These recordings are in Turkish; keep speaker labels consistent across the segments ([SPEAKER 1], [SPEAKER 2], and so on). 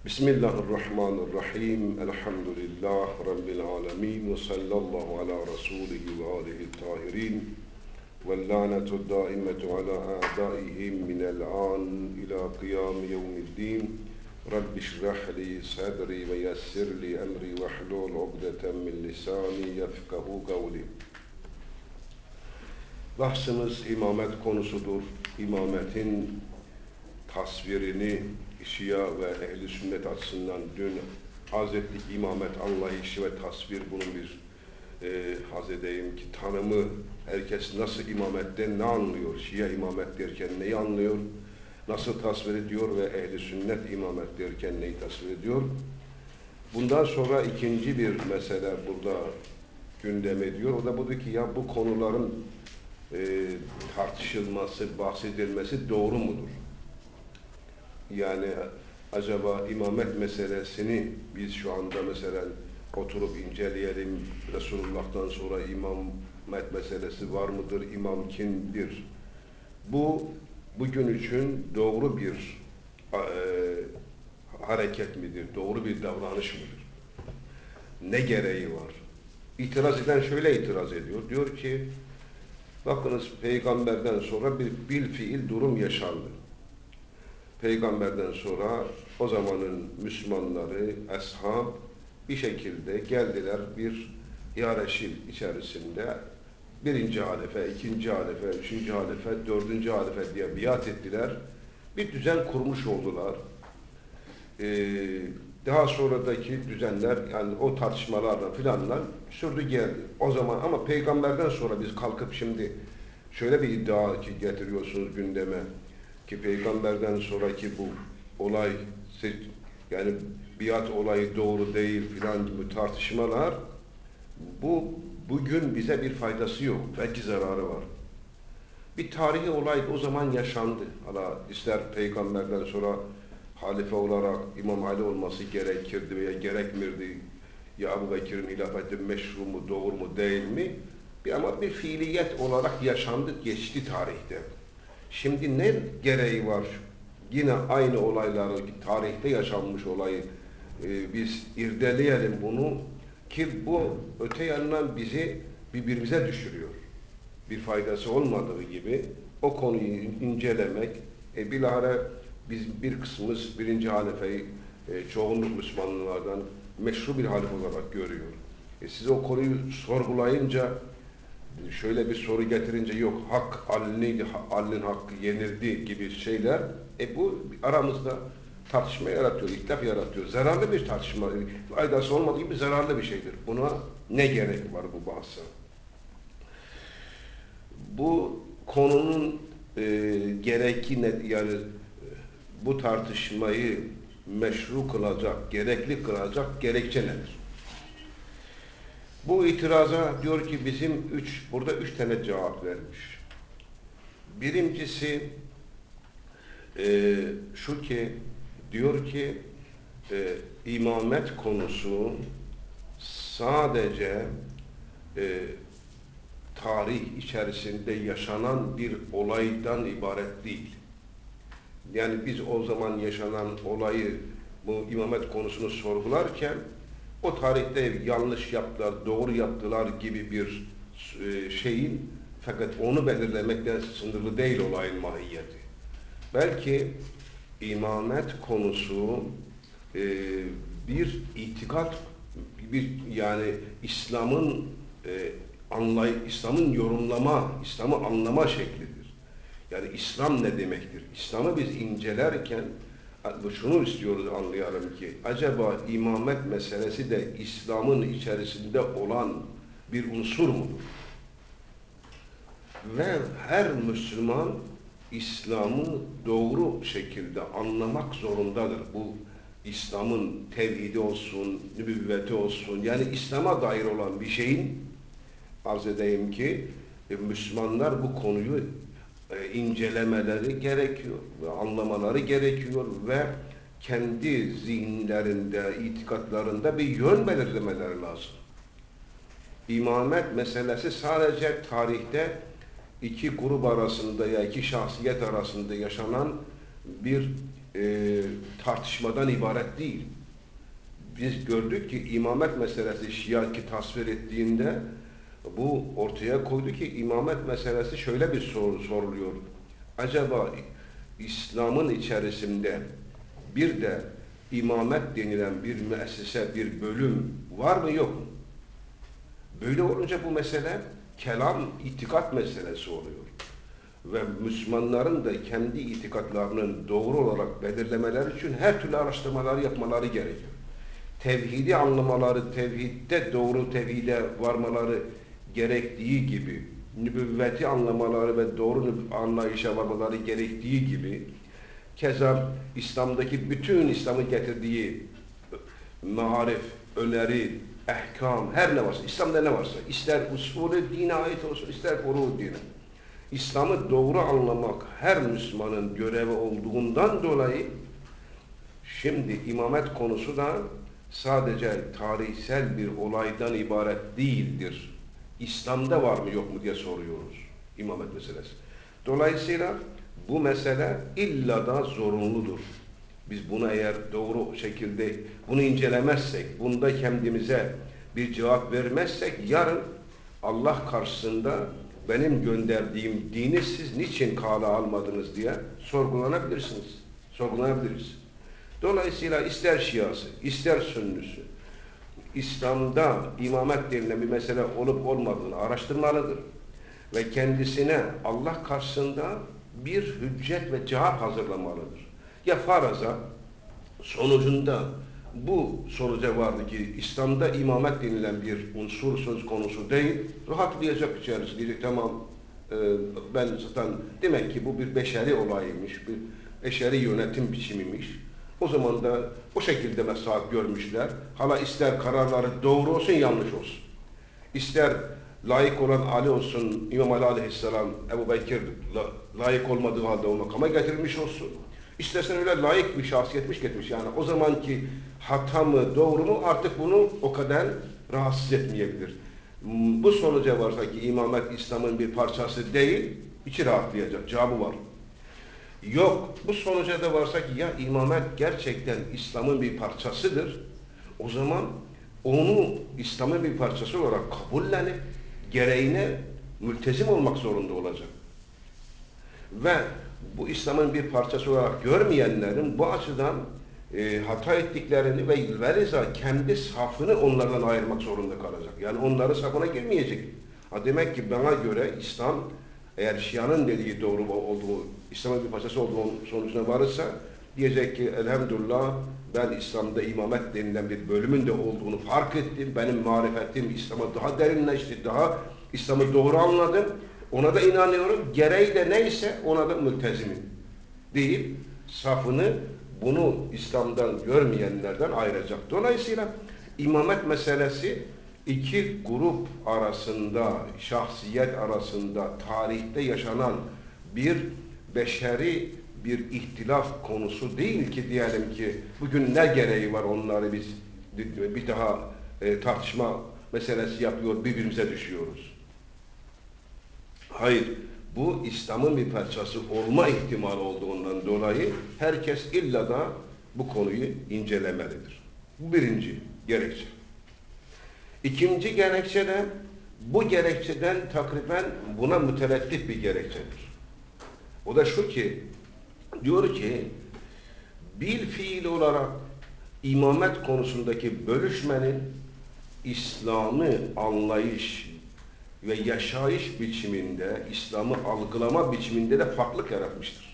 [SPEAKER 1] Bismillahirrahmanirrahim. Elhamdülillah Rabbil alemin. Ve sallallahu ala Resulihi ve alihi tahirin. Ve la'netu daimetu ala a'daihim minel an ila kıyam yevmiddin. Rabbi şrah li sadri ve yessir li emri ve hlul ugdeten min lisani yefkahu kavli. Bahsimiz imamet konusudur. İmametin tasvirini Şia ve Ehl-i Sünnet açısından dün arz ettik. İmamet anlayışı ve tasvir, bunun bir arz edeyim ki tanımı, herkes nasıl imametten ne anlıyor, Şia imamet derken neyi anlıyor, nasıl tasvir ediyor ve Ehl-i Sünnet imamet derken neyi tasvir ediyor. Bundan sonra ikinci bir mesele burada gündem ediyor. O da budur ki ya bu konuların tartışılması, bahsedilmesi doğru mudur? Yani acaba imamet meselesini biz şu anda mesela oturup inceleyelim. Resulullah'tan sonra imamet meselesi var mıdır? İmam kimdir? Bu bugün için doğru bir hareket midir? Doğru bir davranış mıdır? Ne gereği var? İtiraz eden şöyle itiraz ediyor. Diyor ki bakınız, peygamberden sonra bir bilfiil durum yaşandı. Peygamberden sonra o zamanın Müslümanları, ashab bir şekilde geldiler, bir hiyerarşi içerisinde birinci halife, ikinci halife, üçüncü halife, dördüncü halife diye biat ettiler. Bir düzen kurmuş oldular. Daha sonradaki düzenler, yani o tartışmalarla filanlar sürdü geldi. O zaman ama peygamberden sonra biz kalkıp şimdi şöyle bir iddia ki getiriyorsunuz gündeme, ki peygamberden sonraki bu olay, yani biat olayı doğru değil filan gibi tartışmalar, bugün bize bir faydası yok. Belki zararı var. Bir tarihi olay o zaman yaşandı. Hala ister peygamberden sonra halife olarak İmam Ali olması gerekirdi veya gerekmirdi, ya Ebu Bekir'in hilafeti meşru mu, doğru mu, değil mi? Ama bir fiiliyet olarak yaşandı, geçti tarihte. Şimdi ne gereği var? Yine aynı olayları, tarihte yaşanmış olayı biz irdeleyelim bunu, ki bu öte yandan bizi birbirimize düşürüyor. Bir faydası olmadığı gibi o konuyu incelemek, bilahare biz bir kısmımız birinci halifeyi çoğunluk Müslümanlardan meşru bir halife olarak görüyor. Siz o konuyu sorgulayınca, şöyle bir soru getirince, yok hak Ali'nin hakkı yenirdi gibi şeyler, bu aramızda tartışma yaratıyor, ihtilaf yaratıyor. Zararlı bir tartışma, faydası olmadığı gibi zararlı bir şeydir. Buna ne gerek var bu bahsa? Bu konunun gerekli yani bu tartışmayı meşru kılacak, gerekli kılacak gerekçe nedir? Bu itiraza diyor ki burada üç tane cevap vermiş. Birincisi şu ki, diyor ki imamet konusu sadece tarih içerisinde yaşanan bir olaydan ibaret değil. Yani biz o zaman yaşanan olayı, bu imamet konusunu sorgularken o tarihte yanlış yaptılar, doğru yaptılar gibi bir şeyin, fakat onu belirlemekten sınırlı değil olayın mahiyeti. Belki imamet konusu bir itikat, yani İslam'ın İslam'ın yorumlama, İslam'ı anlama şeklidir. Yani İslam ne demektir? İslam'ı biz incelerken şunu istiyoruz, anlayalım ki acaba imamet meselesi de İslam'ın içerisinde olan bir unsur mudur? Ve her Müslüman İslam'ı doğru şekilde anlamak zorundadır. Bu İslam'ın tevhidi olsun, nübüvveti olsun, yani İslam'a dair olan bir şeyin, arz edeyim ki Müslümanlar bu konuyu incelemeleri gerekiyor ve anlamaları gerekiyor ve kendi zihinlerinde, itikatlarında bir yön belirlemeleri lazım. İmamet meselesi sadece tarihte iki grup arasında ya iki şahsiyet arasında yaşanan bir tartışmadan ibaret değil. Biz gördük ki imamet meselesi Şia ki tasvir ettiğinde bu ortaya koydu ki imamet meselesi şöyle bir soru soruluyor. Acaba İslam'ın içerisinde bir de imamet denilen bir müessese, bir bölüm var mı yok mu? Böyle olunca bu mesele kelam, itikat meselesi oluyor. Ve Müslümanların da kendi itikatlarının doğru olarak belirlemeleri için her türlü araştırmaları yapmaları gerekiyor. Tevhidi anlamaları, tevhidde doğru tevhide varmaları gerektiği gibi, nübüvveti anlamaları ve doğru anlayışa varmaları gerektiği gibi, keza İslam'daki bütün İslam'ın getirdiği marif, öneri, ehkam, her ne varsa, İslam'da ne varsa, ister usulü dine ait olsun, ister furu dine, İslam'ı doğru anlamak her Müslümanın görevi olduğundan dolayı, şimdi imamet konusu da sadece tarihsel bir olaydan ibaret değildir. İslam'da var mı yok mu diye soruyoruz imamet meselesi. Dolayısıyla bu mesele illa da zorunludur. Biz buna eğer doğru şekilde bunu incelemezsek, bunda kendimize bir cevap vermezsek yarın Allah karşısında benim gönderdiğim dini siz niçin kâle almadınız diye sorgulanabilirsiniz. Sorgulanabiliriz. Dolayısıyla ister Şiası, ister Sünnüsü, İslam'da imamet denilen bir mesele olup olmadığını araştırmalıdır. Ve kendisine Allah karşısında bir hüccet ve cevap hazırlamalıdır. Ya faraza sonucunda bu sonuca vardı ki İslam'da imamet denilen bir unsur söz konusu değil, rahatlayacak içerisinde diyecek tamam ben zaten demek ki bu bir beşeri olayıymış, bir beşeri yönetim biçimiymiş. O zaman da o şekilde mesahat görmüşler. Hala ister kararları doğru olsun yanlış olsun. İster layık olan Ali olsun, İmam Ali Aleyhisselam, Ebu Bekir layık olmadığı halde o makama getirilmiş olsun. İstersen öyle layık bir şahsiyetmiş getirmiş. Yani o zamanki hata mı doğru mu artık bunu o kadar rahatsız etmeyebilir. Bu sonuca varsa ki imamet İslam'ın bir parçası değil, içi rahatlayacak. Cevabı var. Yok, bu sonuca da varsa ki ya imamet gerçekten İslam'ın bir parçasıdır. O zaman onu İslam'ın bir parçası olarak kabullenip gereğine mültezim olmak zorunda olacak. Ve bu İslam'ın bir parçası olarak görmeyenlerin bu açıdan hata ettiklerini ve veliza kendi safını onlardan ayırmak zorunda kalacak. Yani onların safına girmeyecek. Ha demek ki bana göre İslam eğer Şia'nın dediği doğru olduğu, İslam'ın bir parçası olduğu sonucuna varırsa diyecek ki elhamdülillah ben İslam'da imamet denilen bir bölümün de olduğunu fark ettim. Benim marifetim İslam'a daha derinleşti, daha İslam'ı doğru anladım. Ona da inanıyorum. Gereği de neyse ona da mültezimim deyip safını bunu İslam'dan görmeyenlerden ayıracak. Dolayısıyla imamet meselesi iki grup arasında, şahsiyet arasında, tarihte yaşanan bir beşeri bir ihtilaf konusu değil ki diyelim ki bugün ne gereği var onları biz bir daha tartışma meselesi yapıyor, birbirimize düşüyoruz. Hayır, bu İslam'ın bir parçası olma ihtimali olduğundan dolayı herkes illa da bu konuyu incelemelidir. Bu birinci gerekçe. İkinci gerekçe de bu gerekçeden takriben buna mütereddit bir gerekçedir. O da şu ki, diyor ki bil fiil olarak imamet konusundaki bölüşmenin İslam'ı anlayış ve yaşayış biçiminde, İslam'ı algılama biçiminde de farklılık yaratmıştır.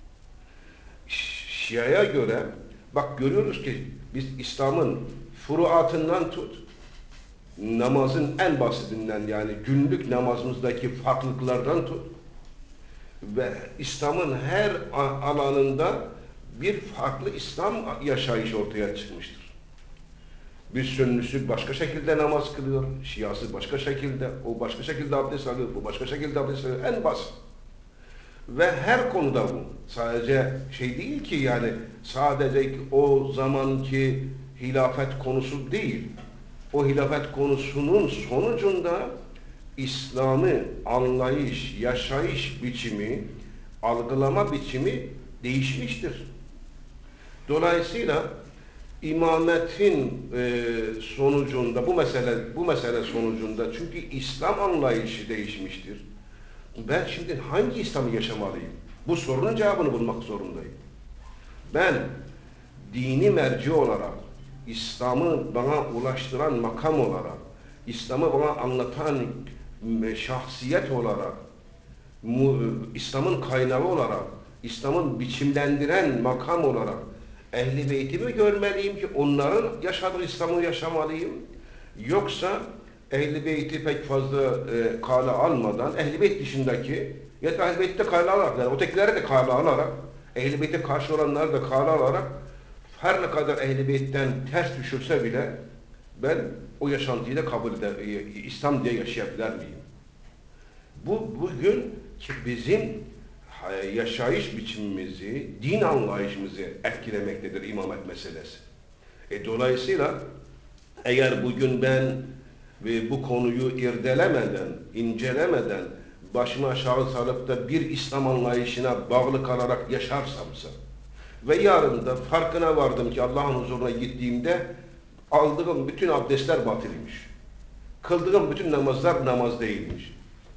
[SPEAKER 1] Şia'ya göre, bak görüyoruz ki biz İslam'ın furuatından tut, namazın en basitinden yani günlük namazımızdaki farklılıklardan tut ve İslam'ın her alanında bir farklı İslam yaşayışı ortaya çıkmıştır. Bir Sünnüsü başka şekilde namaz kılıyor, Şiası başka şekilde, o başka şekilde abdest alıyor, bu başka şekilde abdest alıyor, en basit. Ve her konuda bu. Sadece şey değil ki yani sadece o zamanki hilafet konusu değil. O hilafet konusunun sonucunda İslam'ı anlayış, yaşayış biçimi, algılama biçimi değişmiştir. Dolayısıyla imametin sonucunda bu mesele sonucunda çünkü İslam anlayışı değişmiştir. Ben şimdi hangi İslam'ı yaşamalıyım? Bu sorunun cevabını bulmak zorundayım. Ben dini merci olarak, İslam'ı bana ulaştıran makam olarak, İslam'ı bana anlatan şahsiyet olarak, İslam'ın kaynağı olarak, İslam'ın biçimlendiren makam olarak Ehl-i Beyt'i mi görmeliyim ki onların yaşadığı İslam'ı yaşamalıyım? Yoksa Ehl-i Beyt'i pek fazla kale almadan Ehl-i Beyt dışındaki ya da Ehl-i Beyt'te kale alarak, yani ötekileri de kale alarak, Ehl-i Beyt'e karşı olanları da kale alarak her ne kadar Ehl-i Beyt'ten ters düşürse bile ben o yaşantıyı da kabul eder, İslam diye yaşayabilir miyim? Bugün bizim yaşayış biçimimizi, din anlayışımızı etkilemektedir imamet meselesi. Dolayısıyla eğer bugün ben bu konuyu irdelemeden, incelemeden, başımı aşağı salıp da bir İslam anlayışına bağlı kalarak yaşarsamsa ve yarın da farkına vardım ki Allah'ın huzuruna gittiğimde aldığım bütün abdestler batılıymış. Kıldığım bütün namazlar namaz değilmiş.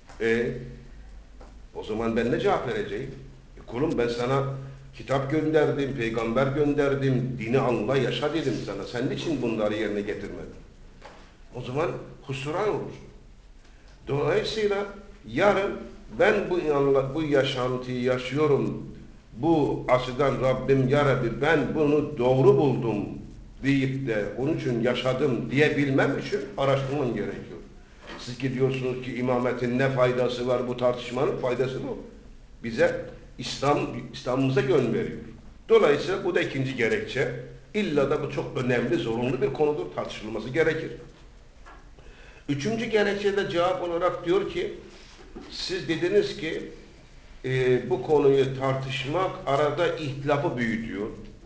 [SPEAKER 1] O zaman ben ne cevap vereceğim? Kulum ben sana kitap gönderdim, peygamber gönderdim, dini anla, yaşa dedim sana. Sen niçin bunları yerine getirmedin? O zaman husran olur. Dolayısıyla yarın ben bu yaşantıyı yaşıyorum, bu açıdan Rabbim ya Rabbi ben bunu doğru buldum deyip de onun için yaşadım diyebilmem için araştırmam gerekiyor. Siz gidiyorsunuz ki imametin ne faydası var, bu tartışmanın faydası bu. Bize İslam'ımıza yön veriyor. Dolayısıyla bu da ikinci gerekçe. İlla da bu çok önemli, zorunlu bir konudur, tartışılması gerekir. Üçüncü gerekçede cevap olarak diyor ki, siz dediniz ki bu konuyu tartışmak arada ihtilafı büyütüyor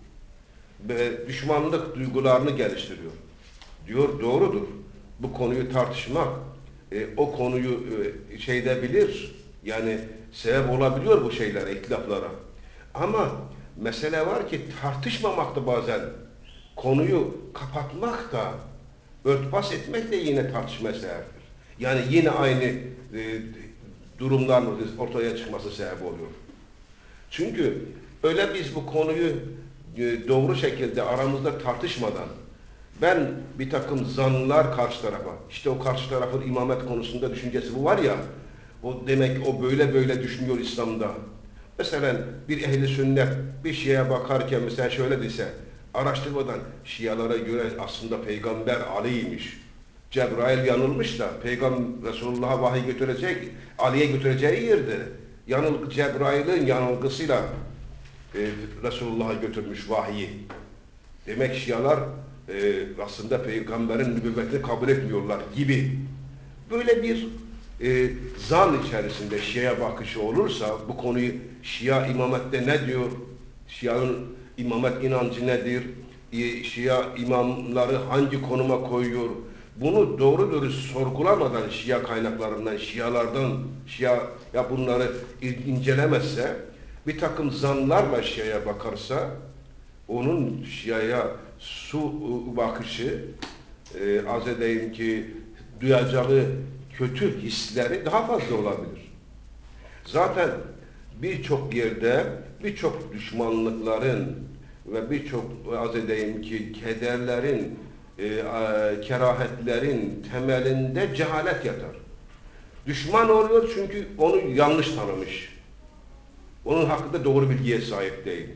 [SPEAKER 1] ve düşmanlık duygularını geliştiriyor. Diyor doğrudur. Bu konuyu tartışmak o konuyu bilir. Yani sebep olabiliyor bu şeyler, ihtilaflara. Ama mesele var ki tartışmamak da bazen konuyu kapatmak da örtbas etmek de yine tartışma sebeptir. Yani yine aynı durumların ortaya çıkması sebep oluyor. Çünkü öyle biz bu konuyu doğru şekilde aramızda tartışmadan ben bir takım zanlılar karşı tarafa, işte o karşı tarafın imamet konusunda düşüncesi bu var ya, o demek o böyle düşünüyor İslam'da. Mesela bir ehli sünnet bir şeye bakarken mesela şöyle dese, araştırmadan Şialara göre aslında Peygamber Ali'ymiş. Cebrail yanılmış da Peygamber Resulullah'a vahiy götürecek, Ali'ye götüreceği yerde Cebrail'in yanılgısıyla Resulullah'a götürmüş vahiyi. Demek Şialar aslında Peygamberin nübüvvetini kabul etmiyorlar gibi. Böyle bir zan içerisinde Şia'ya bakışı olursa, bu konuyu Şia imamette ne diyor, Şia'nın imamet inancı nedir, Şia imamları hangi konuma koyuyor, bunu doğru dürüst sorgulamadan Şia kaynaklarından, Şialardan, Şia bunları incelemezse, bir takım zanlarla Şia'ya bakarsa, onun Şia'ya bakışı, az edeyim ki duyacağı kötü hisleri daha fazla olabilir. Zaten birçok yerde, birçok düşmanlıkların ve birçok az edeyim ki kederlerin, kerahetlerin temelinde cehalet yatar. Düşman oluyor çünkü onu yanlış tanımış. Onun hakkında doğru bilgiye sahip değil.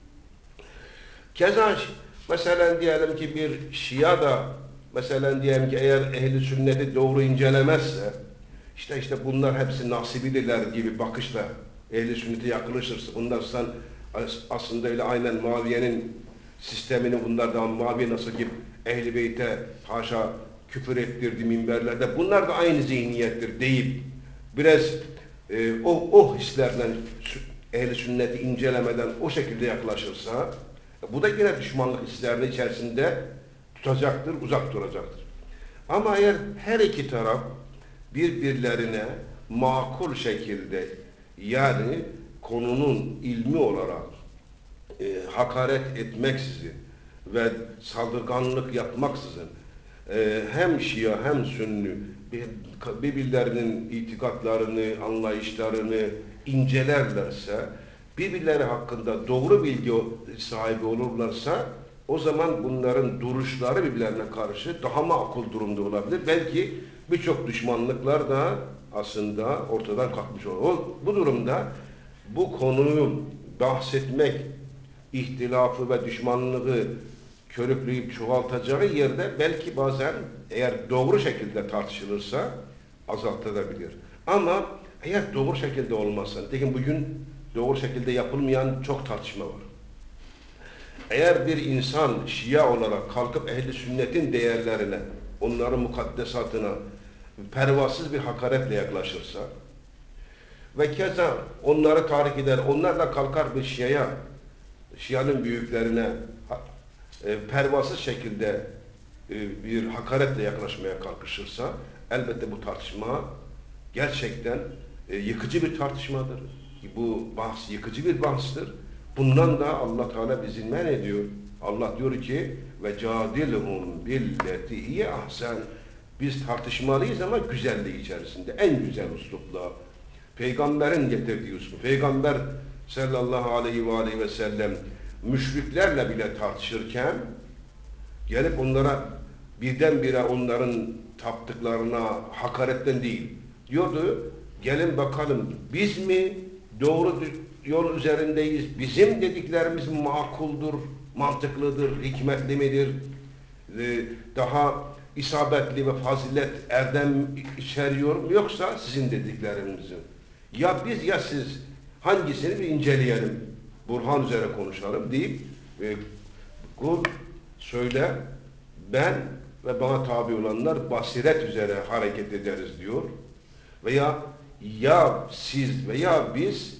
[SPEAKER 1] Keza mesela diyelim ki bir Şia da mesela diyelim ki eğer ehli sünneti doğru incelemezse işte bunlar hepsi nasibidirler gibi bakışla ehli sünnete yaklaşırsa bunlar aslında öyle aynen Muaviye'nin sistemini bunlardan Muaviye nasıl ki Ehl-i Beyt'e haşa küfür ettirdi minberlerde bunlar da aynı zihniyettir deyip biraz o hislerden ehl-i sünneti incelemeden o şekilde yaklaşırsa bu da yine düşmanlık hislerinin içerisinde tutacaktır, uzak duracaktır. Ama eğer her iki taraf birbirlerine makul şekilde yani konunun ilmi olarak hakaret etmeksizin ve saldırganlık yapmaksızın hem Şia hem Sünni birbirlerinin itikatlarını, anlayışlarını incelerlerse, birbirleri hakkında doğru bilgi sahibi olurlarsa, o zaman bunların duruşları birbirlerine karşı daha makul durumda olabilir. Belki birçok düşmanlıklar da aslında ortadan kalkmış olur. Bu durumda bu konuyu bahsetmek, ihtilafı ve düşmanlığı körükleyip çoğaltacağı yerde belki bazen eğer doğru şekilde tartışılırsa azaltılabilir. Ama eğer doğru şekilde olmazsa, nitekim bugün doğru şekilde yapılmayan çok tartışma var. Eğer bir insan Şia olarak kalkıp ehli sünnetin değerlerine, onların mukaddesatına pervasız bir hakaretle yaklaşırsa ve keza onları tahrik eder, onlar da kalkar bir Şia'nın büyüklerine pervasız şekilde bir hakaretle yaklaşmaya kalkışırsa, elbette bu tartışma gerçekten yıkıcı bir tartışmadır. Bu bahs yıkıcı bir bahstır. Bundan da Allah Teala bizi men ediyor. Allah diyor ki ve cadilhum billeti iyi ahsen. Biz tartışmalıyız ama güzelliği içerisinde, en güzel üslupla. Peygamberin getirdiği üslup. Peygamber sallallahu aleyhi ve sellem müşriklerle bile tartışırken gelip onlara birdenbire onların taptıklarına hakaretten değil diyordu, gelin bakalım biz mi doğru yol üzerindeyiz, bizim dediklerimiz makuldur, mantıklıdır, hikmetli midir, daha isabetli ve fazilet erdem içeriyor mu, yoksa sizin dediklerinizin ya biz ya siz hangisini bir inceleyelim, burhan üzere konuşalım deyip kul söyle, ben ve bana tabi olanlar basiret üzere hareket ederiz diyor. Veya ya siz veya biz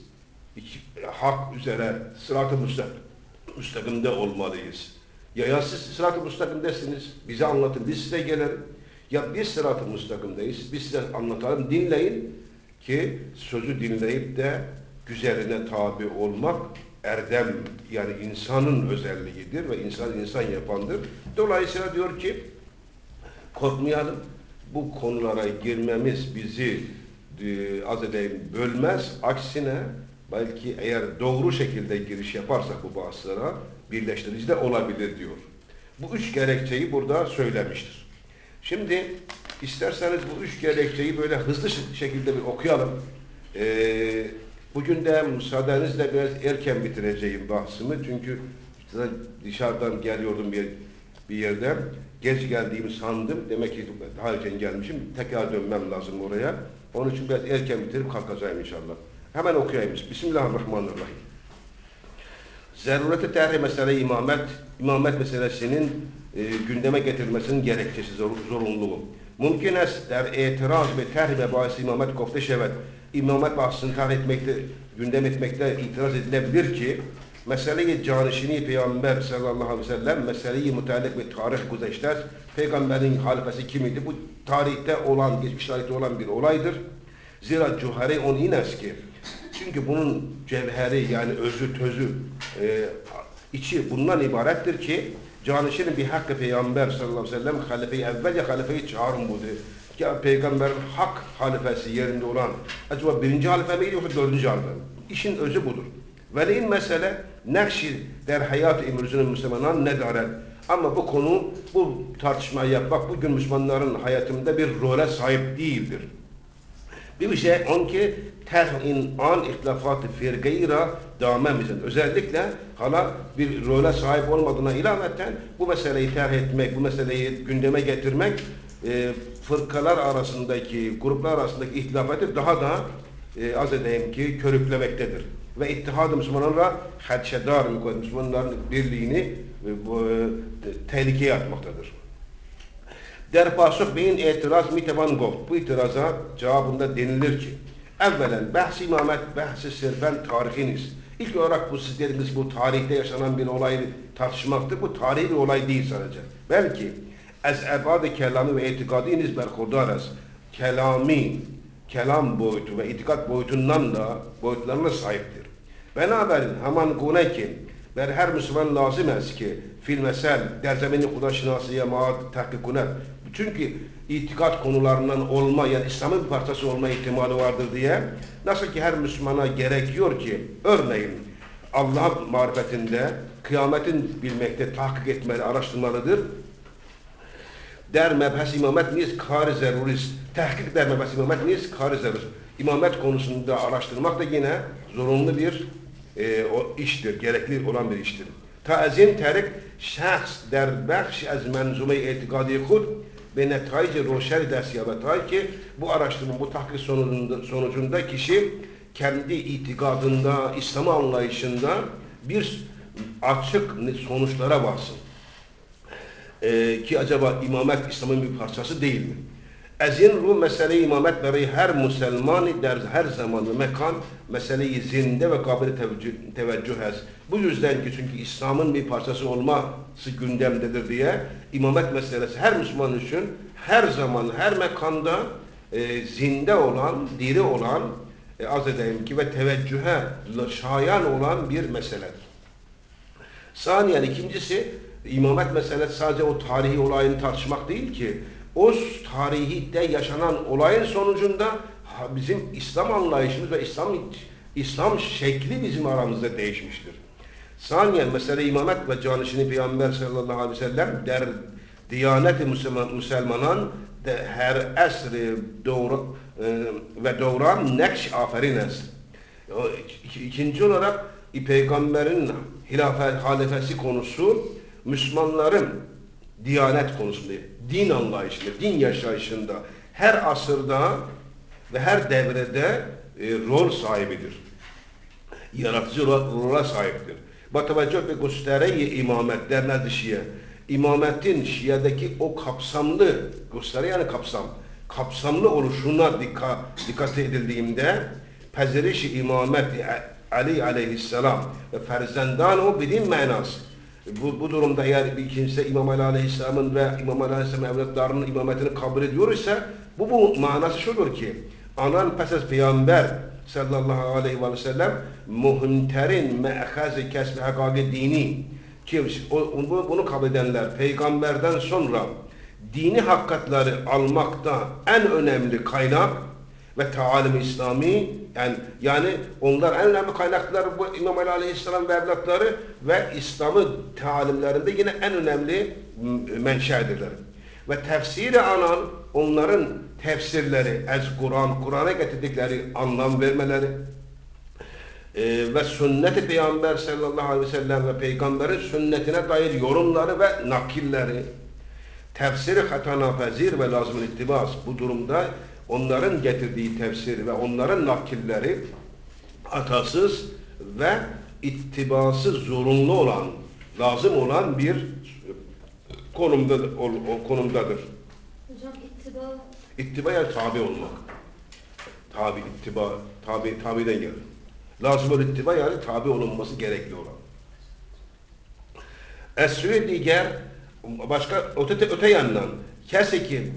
[SPEAKER 1] hak üzere sırat-ı müstakimde olmalıyız. Ya siz sırat-ı müstakimdesiniz, bize anlatın, biz size gelelim. Ya biz sırat-ı müstakimdeyiz, biz size anlatalım, dinleyin ki sözü dinleyip de güzeline tabi olmak erdem, yani insanın özelliğidir ve insan yapandır. Dolayısıyla diyor ki korkmayalım, bu konulara girmemiz bizi az edeyim bölmez, aksine belki eğer doğru şekilde giriş yaparsak bu bahslara birleştirici de olabilir diyor. Bu üç gerekçeyi burada söylemiştir. Şimdi isterseniz bu üç gerekçeyi böyle hızlı şekilde bir okuyalım. Bugün de müsaadenizle biraz erken bitireceğim bahsimi. Çünkü dışarıdan geliyordum bir yerden. Geç geldiğimi sandım. Demek ki daha erken gelmişim. Tekrar dönmem lazım oraya. Onun için biraz erken bitirip kalkacağım inşallah. Hemen okuyayım. Bismillahirrahmanirrahim. Zerureti terhi mesele imamet meselesinin gündeme getirilmesinin gerekçesi, zorunluluğu. Mümkün est der itiraz ve terhi ve bahsi imamet kofte şevet. İmamet bahsini terh etmekte, gündem etmekte itiraz edilebilir ki mesele-i canişini Peygamber sallallahu aleyhi ve sellem mesele-i müteallik ve tarih güzeşter. Peygamberin halifesi kim idi? Bu tarihte olan, geçmiş tarihte olan bir olaydır. Zira cüheri on ines ki, çünkü bunun cevheri yani özü, tözü, içi bundan ibarettir ki canişinin bir hakkı Peygamber sallallahu aleyhi ve sellem halife-i evvel ya halife-i çağrım budur. Ya Peygamberin hak halifesi yerinde olan acaba birinci halife miydi yoksa dördüncü halife mi? İşin özü budur. Veleyin mesele nekşi der hayat-ı imrüzünün Müslümanın ne daret. Ama bu konu, bu tartışmayı yapmak bugün Müslümanların hayatında bir role sahip değildir. Bir şey on ki terhin an ihtilafat-ı firgayra davamemizin. Özellikle hala bir role sahip olmadığına ilaveten bu meseleyi terh etmek, bu meseleyi gündeme getirmek fırkalar arasındaki, gruplar arasındaki ihtilafatı daha da az edeyim ki körüklemektedir. Ve İttihad-ı Müslümanlarla hadşedar Müslümanların birliğini tehlikeye atmaktadır. Der pasuk beyin itiraz mitevan goft. Bu itiraza cevabında denilir ki evvelen bahs imamet bahs-i sirfen tarihiniz. İlk olarak bu siz dediğiniz bu tarihte yaşanan bir olayı tartışmaktır. Bu tarihi bir olay değil sadece. Belki ez ebad-ı kelamı ve itikadiniz berkurdarız. Kelam boyutu ve itikat boyutundan da boyutlarına sahiptir. Beraberin hemen gune ki Ve her Müslüman lazım est ki fil mesel, der zemini Xudaşinasiye, maad, tahkikunet. Çünkü itikat konularından olma, yani İslam'ın bir parçası olma ihtimali vardır diye. Nasıl ki her Müslümana gerekiyor ki, örneğin Allah marifetinde, kıyametin bilmekte, tahkik etmeli, araştırmalıdır. Der mebhes imamet niye kar-ı zerurist? Tahkik der mebhes imamet niye kar-ı zerurist? İmamet konusunda araştırmak da yine zorunlu bir o iştir, gerekli olan bir iştir. Ta'zin terik şahs der bəxş az menzume itikadi khud ve netaic roşer dersiyabetay ki bu araştırma, bu tahkik sonucunda kişi kendi itikadında, İslam anlayışında bir açık sonuçlara varsın. Ki acaba imamet İslam'ın bir parçası değil mi? Ezin ru mesele imamet beri her Müslümanı der her zaman ve mekan meseleyi zinde ve kabili teveccüh ez. Bu yüzden ki çünkü İslam'ın bir parçası olması gündemdedir diye imamet meselesi her Müslüman için her zaman her mekanda zinde olan, diri olan az edeyim ki ve teveccühe şayan olan bir meseledir. Saniyen ikincisi imamet meselesi sadece o tarihi olayını tartışmak değil ki o tarihte yaşanan olayın sonucunda bizim İslam anlayışımız ve İslam şekli bizim aramızda değişmiştir. Saniyen mesele imamet ve canişini Peygamber sallallahu aleyhi ve sellem der Diyanet-i Müslümanan her esri ve doğran nekş aferin est. İkinci olarak Peygamberin halifesi konusu Müslümanların Diyanet konusunda, din anlayışında, din yaşayışında her asırda ve her devrede rol sahibidir. Yaratıcı rola sahiptir. Batavacı ve gösteriyi imamet der Şia. İmametin Şia'daki o kapsamlı, gösteri yani kapsamlı oluşuna dikkat edildiğinde pezeriş-i imamet Ali aleyhisselam ve ferzendan o bilim manası. Bu durumda eğer bir kimse İmam Ali Aleyhisselam'ın ve İmam Ali Aleyhisselam'ın evlatlarının imametini kabul ediyor ise bu manası şudur ki anan pes az Peygamber sallallahu aleyhi ve sellem muhimterin me'ahazi kesbi hakaki dini ki bunu kabul edenler Peygamberden sonra dini hakikatleri almakta en önemli kaynak ve taalim İslami yani onlar en önemli kaynaklar bu İmam Ali Aleyhisselam ve evlatları ve İslam'ı talimlerinde yine en önemli menşedirler. Ve tefsiri anan onların tefsirleri, Kur'an'a getirdikleri anlam vermeleri ve sünnet-i Peygamber sallallahu aleyhi ve sellem ve Peygamberin sünnetine dair yorumları ve nakilleri, tefsiri hatanafezir ve lazım-ı ittibas bu durumda onların getirdiği tefsir ve onların nakilleri hatasız ve ittibası zorunlu olan, lazım olan bir konumdadır.
[SPEAKER 2] Hocam ittiba...
[SPEAKER 1] İttiba yani tabi olmak. Tabiden gelir. Lazım olan ittiba yani tabi olunması gerekli olan. Es-sü diğer başka öte yandan keseki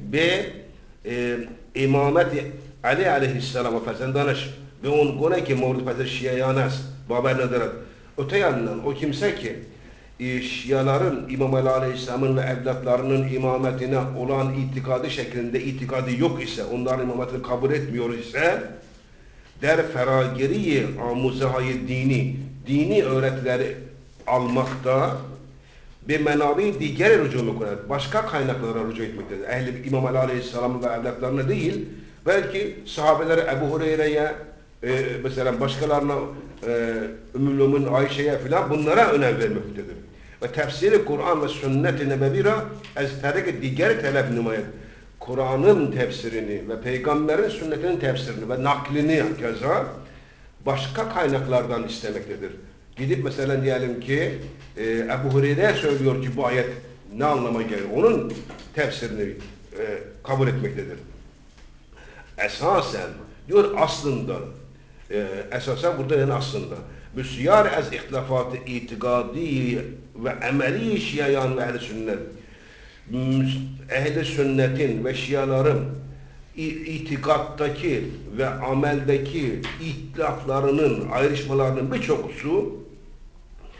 [SPEAKER 1] İmameti Ali aleyhisselam'a ferzendanış ve on gone ki mevlid pezir şiyayanas baber nadarat. Öte yandan o kimse ki Şiaların İmam Ali Aleyhisselam'ın ve evlatlarının imametine olan itikadı şeklinde itikadı yok ise, onların imametini kabul etmiyor ise der feragiriyi amuzahayı dini öğretileri almakta bir menavi diğer rücu mekunet, başka kaynaklara rücu etmektedir. İmam Ali Aleyhisselam'ın ve evlatlarına değil, belki sahabeleri Ebu Hureyre'ye, mesela başkalarına, Ümmül Ayşe'ye filan bunlara önem vermektedir. Ve tefsiri Kur'an ve sünnet-i nebevira ez terik diğer talep nümayet. Kur'an'ın tefsirini ve Peygamber'in sünnetinin tefsirini ve naklini keza başka kaynaklardan istemektedir. Gidip mesela diyelim ki Ebu Hureyre söylüyor ki bu ayet ne anlama gelir? Onun tefsirini kabul etmektedir. Esasen diyor aslında esasen burada yani aslında müsyar ez ihtilafat-ı itikadi ve emeli şiayan ve ehl-i sünnet ehl-i sünnetin ve şiaların itikattaki ve ameldeki ihtilaflarının, ayrışmalarının birçokusu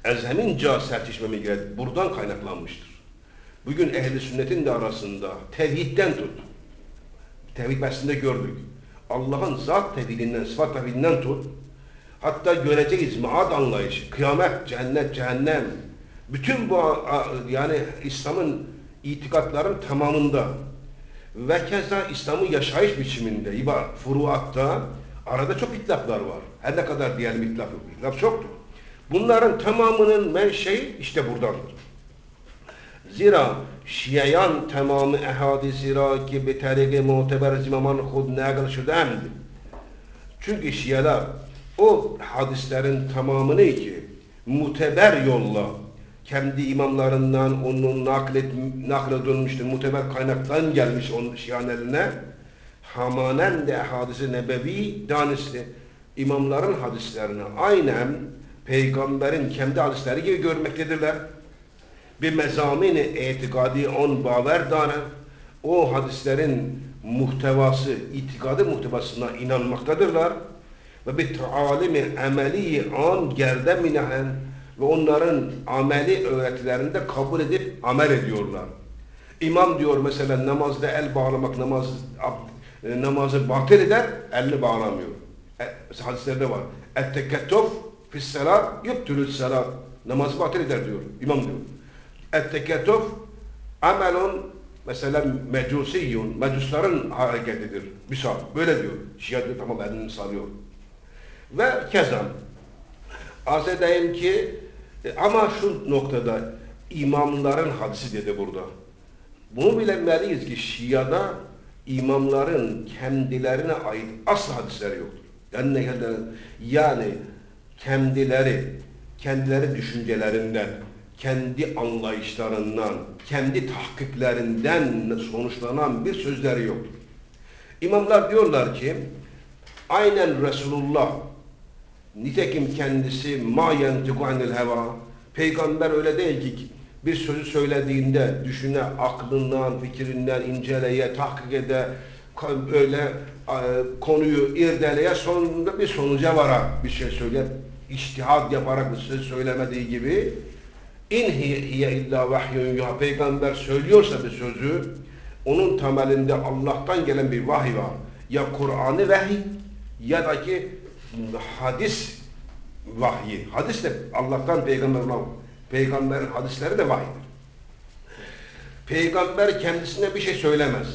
[SPEAKER 1] Ezhemince sertleşmemiz gerek. Buradan kaynaklanmıştır. Bugün ehli sünnetin de arasında tevhidden tut. Tevhid bahsinde gördük. Allah'ın zat tevhidinden, sıfat tevhidinden tut. Hatta göreceğiz maad anlayışı, kıyamet, cennet, cehennem. Bütün bu yani İslam'ın itikatların tamamında ve keza İslam'ın yaşayış biçiminde, furuatta arada çok itlaflar var. Her ne kadar diyelim itlaf yok. İtlaf çoktur. Bunların tamamının menşei işte buradandır. Zira şiyan tamamı ehadisi ra ki bi tariqi muteber zimaman khud naql şudamd. Çünkü Şialar o hadislerin tamamını ki muteber yolla kendi imamlarından onun nakledilmiştir. Muteber kaynaktan gelmiş onun Şia'nın eline. Hamanen de hadisi nebevi danisi imamların hadislerini aynen peygamberin kendi hadisleri gibi görmektedirler. Bir mezamini itikadi on baver danen o hadislerin muhtevası, itikadı muhtevasına inanmaktadırlar ve bir taalimi ameli an gerdeminen ve onların ameli öğretilerinde kabul edip amel ediyorlar. İmam diyor mesela namazda el bağlamak namazı batıl eder, elini bağlamıyor. Hadislerde var. Et-tekettuf fis-salat yubtilü salat. Namazı batıl eder diyor. İmam diyor. Et-tekettuf amelun mesela mecusiyyun. Mecusların hareketidir. Misal. Böyle diyor. Şia diyor tamam elini sarıyor. Ve keza arz edeyim ki ama şu noktada imamların hadisi dedi burada. Bunu bilmeliyiz ki Şia'da imamların kendilerine ait asıl hadisleri yoktur. Yani kendileri düşüncelerinden, kendi anlayışlarından, kendi tahkiklerinden sonuçlanan bir sözleri yoktur. İmamlar diyorlar ki aynen Resulullah nitekim kendisi ma yantiku anil heva. Peygamber öyle değil ki bir sözü söylediğinde düşüne, aklından, fikrinden inceleye, tahkik ede, öyle konuyu irdeleye, sonunda bir sonuca varak bir şey söyle, içtihat yaparak bir söz söylemediği gibi in hiye illa vahyun ya peygamber söylüyorsa bir sözü onun temelinde Allah'tan gelen bir vahiy var. Ya Kur'an'ı vahiy ya da ki hadis vahyi. Hadis de Allah'tan peygamberin hadisleri de vahiydir. Peygamber kendisine bir şey söylemez.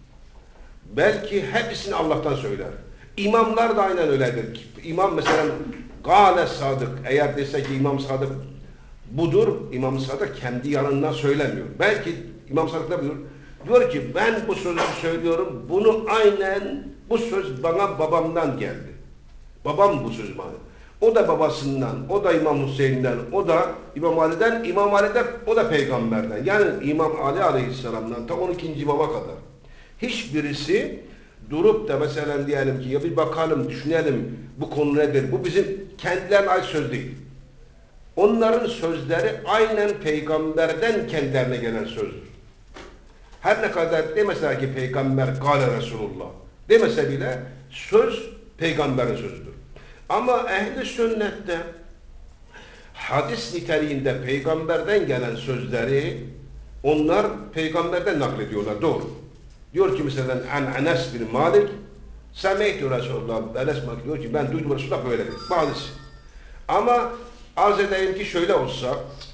[SPEAKER 1] Belki hepsini Allah'tan söyler. İmamlar da aynen öyledir. İmam mesela gâle sadık. Eğer dese ki İmam Sadık budur, İmam Sadık kendi yanından söylemiyor. Belki İmam Sadık da diyor. Diyor ki ben bu sözü söylüyorum. Bunu aynen bu söz bana babamdan geldi. Babam bu söz bana. O da babasından, o da İmam Hüseyin'den, o da İmam Ali'den, İmam Ali'den, o da peygamberden. Yani İmam Ali Aleyhisselam'dan ta 12. baba kadar. Hiçbirisi durup da mesela diyelim ki ya bir bakalım, düşünelim bu konu nedir? Bu bizim kendilerine ait söz değil. Onların sözleri aynen peygamberden kendilerine gelen sözdür. Her ne kadar demese ki peygamber gâle Resulullah demese bile söz peygamberin sözüdür. Ama ehli sünnette hadis niteliğinde peygamberden gelen sözleri onlar peygamberden naklediyorlar. Doğru. Diyor ki mesela Enes bin Malik semeytü Resulullah. Enes Malik diyor ki ben duydum Resulullah böyle dedi. Bazısı. Ama arz edeyim ki şöyle olsa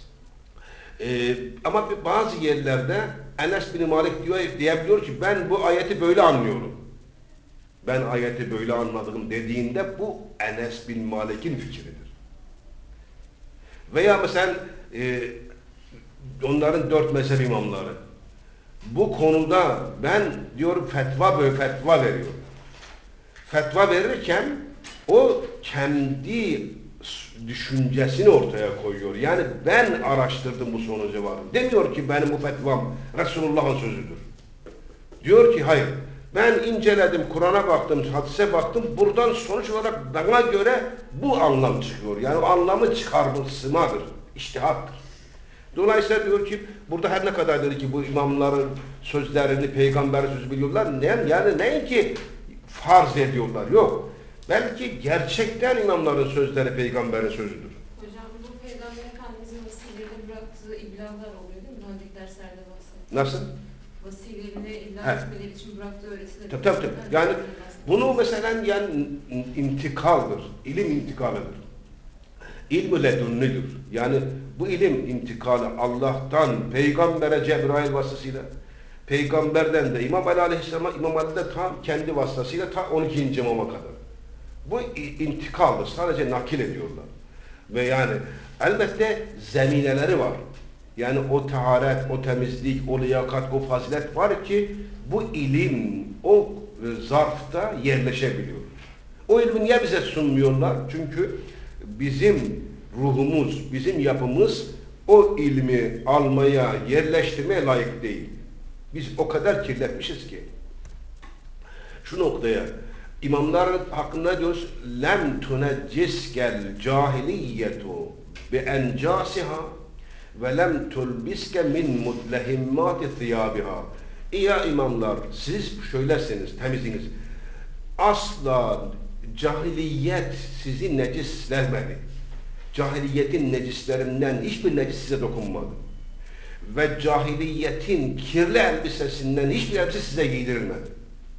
[SPEAKER 1] ama bazı yerlerde Enes bin Malik diyebiliyor ki ben bu ayeti böyle anlıyorum. Ben ayeti böyle anladım dediğinde bu Enes bin Malik'in fikridir. Veya mesela onların 4 mezhep imamları bu konuda ben diyor fetva veriyor. Fetva verirken o kendi düşüncesini ortaya koyuyor. Yani ben araştırdım bu sonuca varım. Demiyor ki benim bu fetvam Resulullah'ın sözüdür. Diyor ki hayır. Ben inceledim, Kur'an'a baktım, hadise baktım. Buradan sonuç olarak bana göre bu anlam çıkıyor. Yani o anlamı çıkarmasınadır. İçtihattır. Dolayısıyla diyor ki burada her ne kadar dedi ki bu imamların sözlerini, peygamberin sözü biliyorlar. Yani ne ki farz ediyorlar. Yok. Belki gerçekten imamların sözleri peygamberin sözüdür.
[SPEAKER 2] Hocam bu peygamberin mi? Önceki derslerde bahsettim.
[SPEAKER 1] Nasıl?
[SPEAKER 2] Vasilerini illa
[SPEAKER 1] He.
[SPEAKER 2] etmeleri için bıraktığı öğretileri.
[SPEAKER 1] Tabii. Yani bunu mesela yani intikaldır. İlim intikalıdır. İlm-i ledunnidir. Yani bu ilim intikalı Allah'tan Peygamber'e Cebrail vasıtasıyla, Peygamber'den de İmam Ali Aleyhisselam'a, İmam Ali de tam kendi vasıtasıyla ta 12. imama kadar. Bu intikaldır. Sadece nakil ediyorlar. Ve yani elbette zemineleri var. Yani o taharet, o temizlik, o liyakat, o fazilet var ki bu ilim o zarfta yerleşebiliyor. O ilmi niye bize sunmuyorlar? Çünkü bizim ruhumuz, bizim yapımız o ilmi almaya, yerleştirmeye layık değil. Biz o kadar kirletmişiz ki. Şu noktaya imamlar hakkında diyoruz lem tunecciskel cahiliyetu bi encasiha ve lem tulbiske min mutlehimmati thiyabiha. Ya imamlar siz şöylesiniz, temizsiniz. Asla cahiliyet sizi necislemedi. Cahiliyetin necislerinden hiçbir necis size dokunmadı. Ve cahiliyetin kirli elbisesinden hiçbir elbise size giydirilmedi.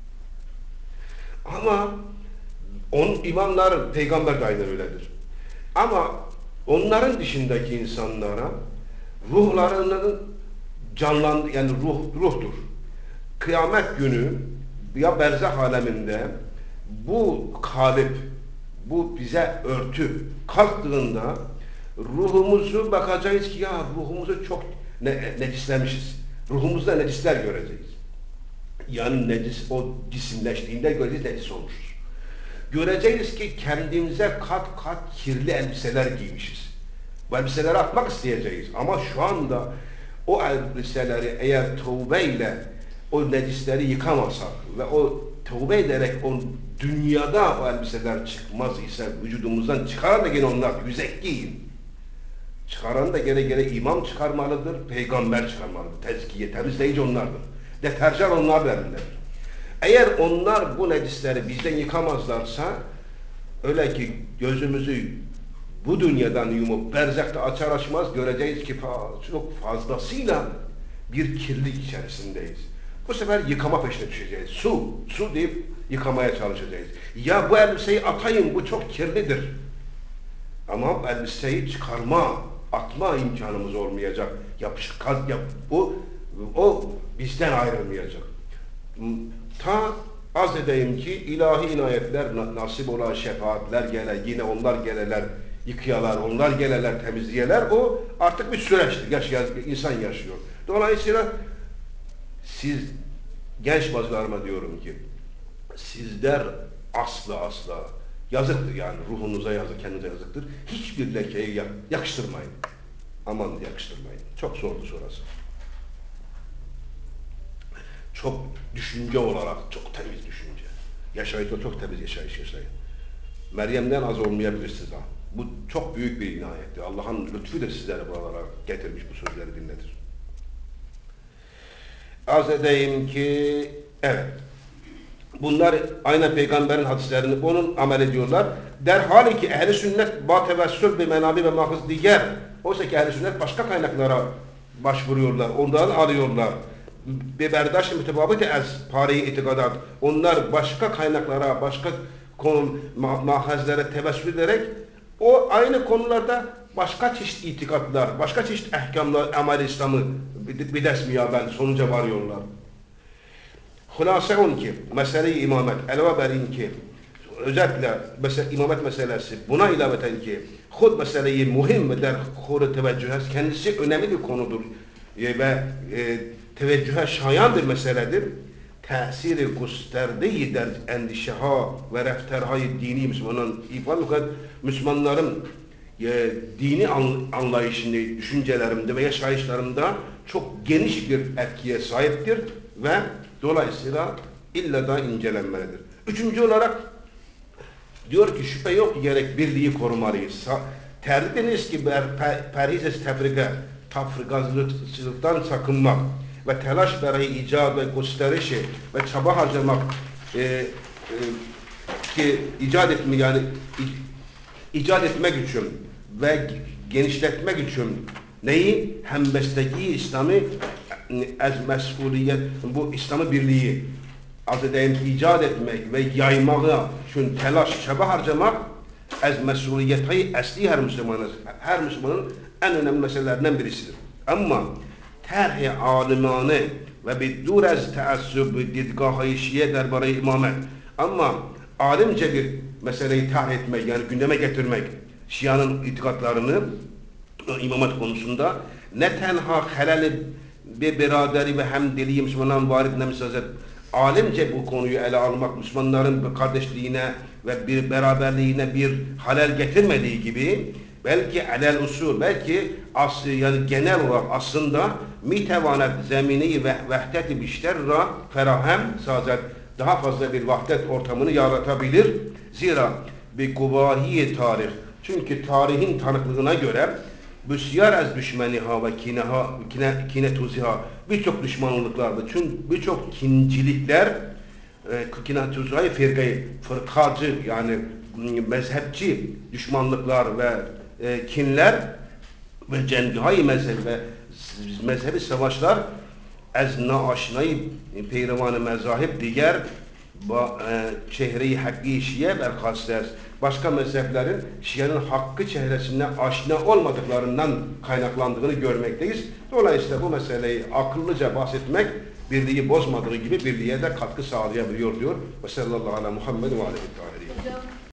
[SPEAKER 1] Ama imamlar, peygamber de aynen öyledir. Ama onların dışındaki insanlara ruhlarının canlandı, yani ruhtur. Kıyamet günü ya berzah aleminde bu kalip, bu bize örtü kalktığında ruhumuzu bakacağız ki ya ruhumuzu çok necislemişiz. Ruhumuzda necisler göreceğiz. Yani necis o cisimleştiğinde göreceğiz necis olmuşuz. Göreceğiz ki kendimize kat kat kirli elbiseler giymişiz. Bu elbiseleri atmak isteyeceğiz. Ama şu anda o elbiseleri eğer tövbeyle o necisleri yıkamazsak ve o tövbe ederek o dünyada o elbiseler çıkmaz ise vücudumuzdan çıkaran da gene onlar yüzekliyin. Çıkaran da gene imam çıkarmalıdır, peygamber çıkarmalıdır. Tezkiye, temizleyici onlardır. Deterjan onlar verirler. Eğer onlar bu necisleri bizden yıkamazlarsa öyle ki gözümüzü bu dünyadan yumup berzakta açar açmaz göreceğiz ki çok fazlasıyla bir kirlilik içerisindeyiz. Bu sefer yıkama peşine düşeceğiz. Su deyip yıkamaya çalışacağız. Ya bu elbiseyi atayım, bu çok kirlidir. Ama elbiseyi atma imkanımız olmayacak. O bizden ayrılmayacak. Ta az edeyim ki ilahi inayetler nasip olan şefaatler gele, yine onlar geleler, yıkayalar, onlar geleler, temizleyeler, o artık bir süreçtir. İnsan yaşıyor. Dolayısıyla siz genç bacılarıma diyorum ki sizler asla yazıktır yani ruhunuza yazık, kendinize yazıktır. Hiçbir lekeyi yakıştırmayın. Aman yakıştırmayın. Çok zordu sonrası. Çok düşünce olarak çok temiz düşünce. Yaşayışta çok temiz yaşayış yaşayın. Meryem'den az olmayabilirsiniz ha. Bu çok büyük bir inayettir. Allah'ın lütfudur sizlere buralara getirmiş bu sözleri dinletir. Arz edeyim ki evet. Bunlar aynen peygamberin hadislerini onun amel ediyorlar. Derhal ki ehl-i sünnet ba tevessül bi menabi ve mahız diğer. Oysa ki ehl-i sünnet başka kaynaklara başvuruyorlar. Ondan arıyorlar. Be berdaş mütebabıt ez pareyi itikadat. Onlar başka kaynaklara, başka konu mahazlara tevessül ederek o aynı konularda başka çeşit itikatlar, başka çeşit ehkamlar, amel İslam'ı bidesmiyaben sonuca varıyorlar. Hulasa on ki, mesele-i imamet, elve berin ki, özellikle imamet meselesi buna ilaveten ki, hud meseleyi muhim der hudu teveccühe, kendisi önemli bir konudur ve teveccühe şayan bir meseledir. Tesiri gösterdiği der endişeha ve refterhayı dini Müslümanın Müslümanların dini anlayışında, düşüncelerimde ve yaşayışlarımda çok geniş bir etkiye sahiptir ve dolayısıyla illa da incelenmelidir. Üçüncü olarak diyor ki şüphe yok ki gerek birliği korumalıyız. Terdiniz ki perhiz-i tafrikazlıktan sakınmak ve telaş berayı icat ve gösterişi ve çaba harcamak ki icat etmek için ve genişletmek için Neyi? Həmbəstəki İslami əz məsuliyet, bu İslami birliği adı deyim icad etmek ve yaymağa üçün təlaş, çaba harcamak əz məsuliyyəti əsli her Müslümanın en önemli meselelerinden birisidir. Ama terh-i alimane ve biddur az teassub didgah-ı şiye derbare imamet. Ama alimce bir meseleyi terh etmek, yani gündeme getirmek, Şia'nın itikatlarını imamet konusunda ne tenha helali bir beraderi ve hemdiliği Müslümanların varid nemsazet alimce bu konuyu ele almak, Müslümanların kardeşliğine ve bir beraberliğine bir halel getirmediği gibi belki elel usul, belki yani genel olarak aslında mitevanet zemini ve vahdet-i bişterra ferahem sazet daha fazla bir vahdet ortamını yaratabilir. Zira bir kuvahi tarih. Çünkü tarihin tanıklığına göre büsyar az düşmeniha ve kine tuziha birçok düşmanlıklardı. Çünkü birçok kincilikler kine tuzihayı firkayı, fırkacı yani mezhepçi düşmanlıklar ve kinler ve cengihay mezhebi ve mezhebi savaşlar az naaşnayı peyravan-ı mezahib diğer çehre-i hakkı Şiye berkastes. Başka mezheplerin Şia'nın hakkı çehresine aşina olmadıklarından kaynaklandığını görmekteyiz. Dolayısıyla bu meseleyi akıllıca bahsetmek birliği bozmadığı gibi birliğe de katkı sağlayabiliyor diyor. Ve sallallahu aleyhi ve Muhammed ve aleyhi ve